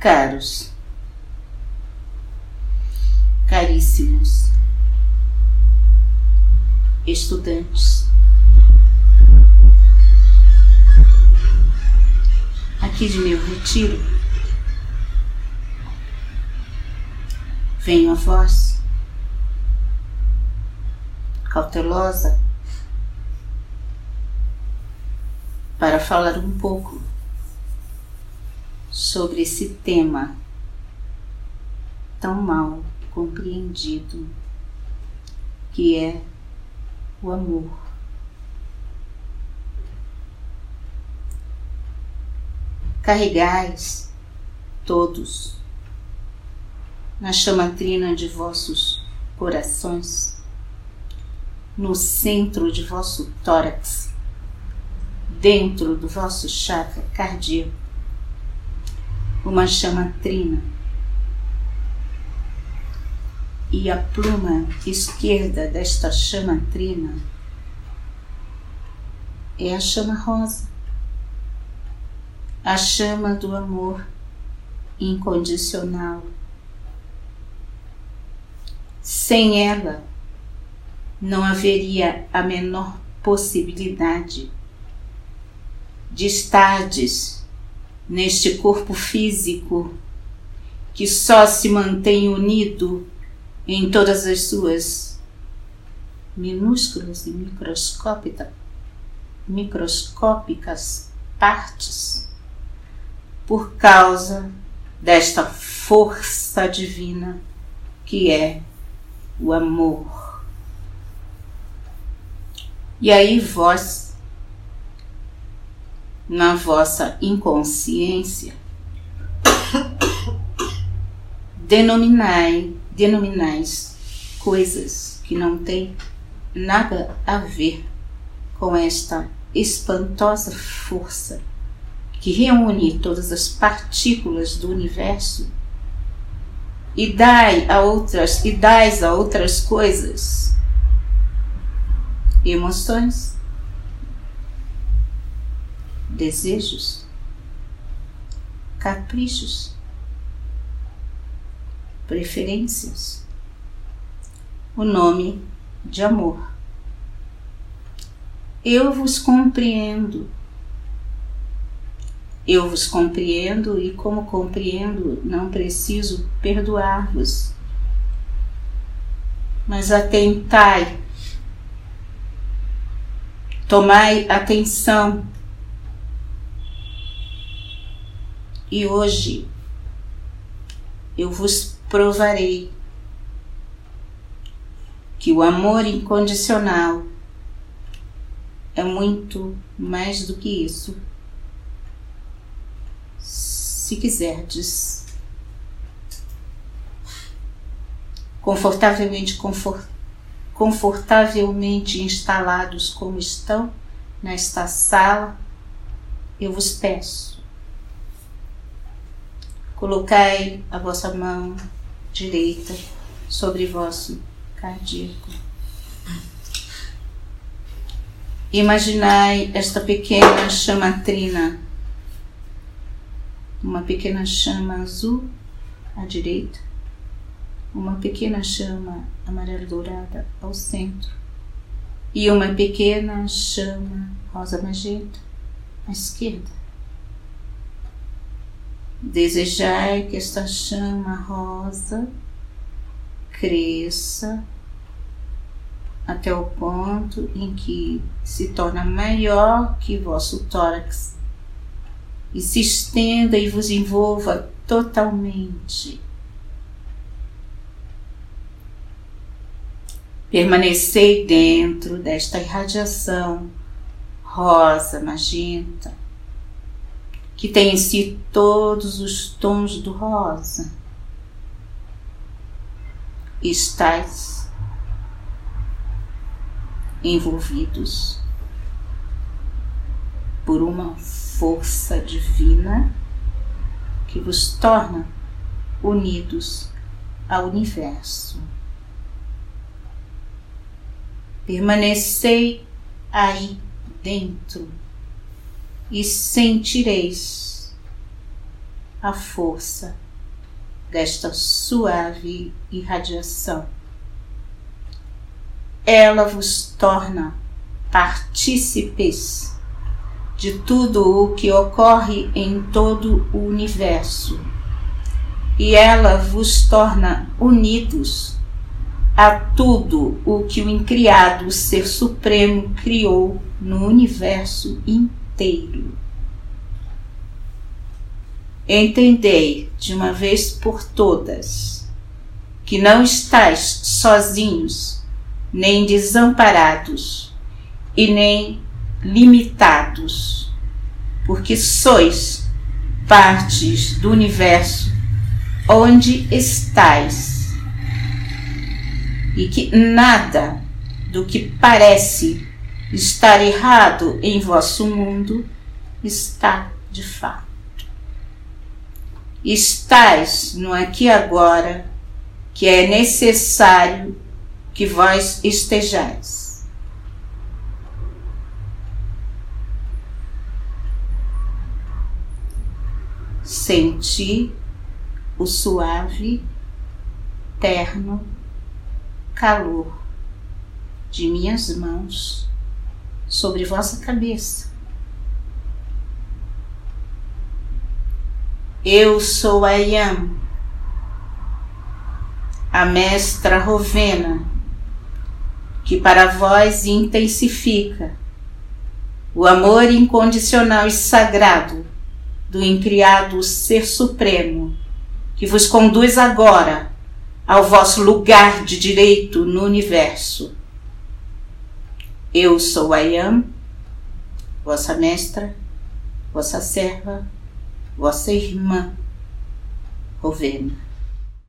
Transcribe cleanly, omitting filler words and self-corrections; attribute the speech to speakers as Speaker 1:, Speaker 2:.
Speaker 1: Caros, caríssimos estudantes, aqui de meu retiro, venho a vós, cautelosa, para falar um pouco sobre esse tema tão mal compreendido, que é o amor. Carregais todos na chama trina de vossos corações, no centro de vosso tórax, dentro do vosso chakra cardíaco, uma chama trina. E a pluma esquerda desta chama trina é a chama rosa, a chama do amor incondicional. Sem ela, não haveria a menor possibilidade de estardes neste corpo físico que só se mantém unido em todas as suas minúsculas e microscópicas partes por causa desta força divina que é o amor. E aí vós, na vossa inconsciência, denominais coisas que não têm nada a ver com esta espantosa força que reúne todas as partículas do universo e dais a outras coisas emoções, desejos, caprichos, preferências, o nome de amor. Eu vos compreendo e como compreendo, não preciso perdoar-vos, mas atentai, tomai atenção. E hoje eu vos provarei que o amor incondicional é muito mais do que isso. Se quiserdes, confortavelmente instalados como estão nesta sala, eu vos peço, colocai a vossa mão direita sobre vosso cardíaco. Imaginai esta pequena chama trina, uma pequena chama azul à direita, uma pequena chama amarela dourada ao centro e uma pequena chama rosa magenta à esquerda. Desejai que esta chama rosa cresça até o ponto em que se torna maior que vosso tórax e se estenda e vos envolva totalmente. Permanecei dentro desta irradiação rosa, magenta, que tem em si todos os tons do rosa. Estais envolvidos por uma força divina que vos torna unidos ao universo. Permanecei aí dentro e sentireis a força desta suave irradiação. Ela vos torna partícipes de tudo o que ocorre em todo o universo, e ela vos torna unidos a tudo o que o incriado Ser Supremo criou no universo inteiro. Entendei de uma vez por todas que não estáis sozinhos, nem desamparados e nem limitados, porque sois partes do universo onde estáis, e que nada do que parece estar errado em vosso mundo está de fato. Estais no aqui e agora, que é necessário que vós estejais. Senti o suave, terno calor de minhas mãos sobre vossa cabeça. Eu sou a Yam, a mestra Rovena, que para vós intensifica o amor incondicional e sagrado do incriado Ser Supremo, que vos conduz agora ao vosso lugar de direito no universo. Eu sou a Yam, vossa mestra, vossa serva, vossa irmã Rovena.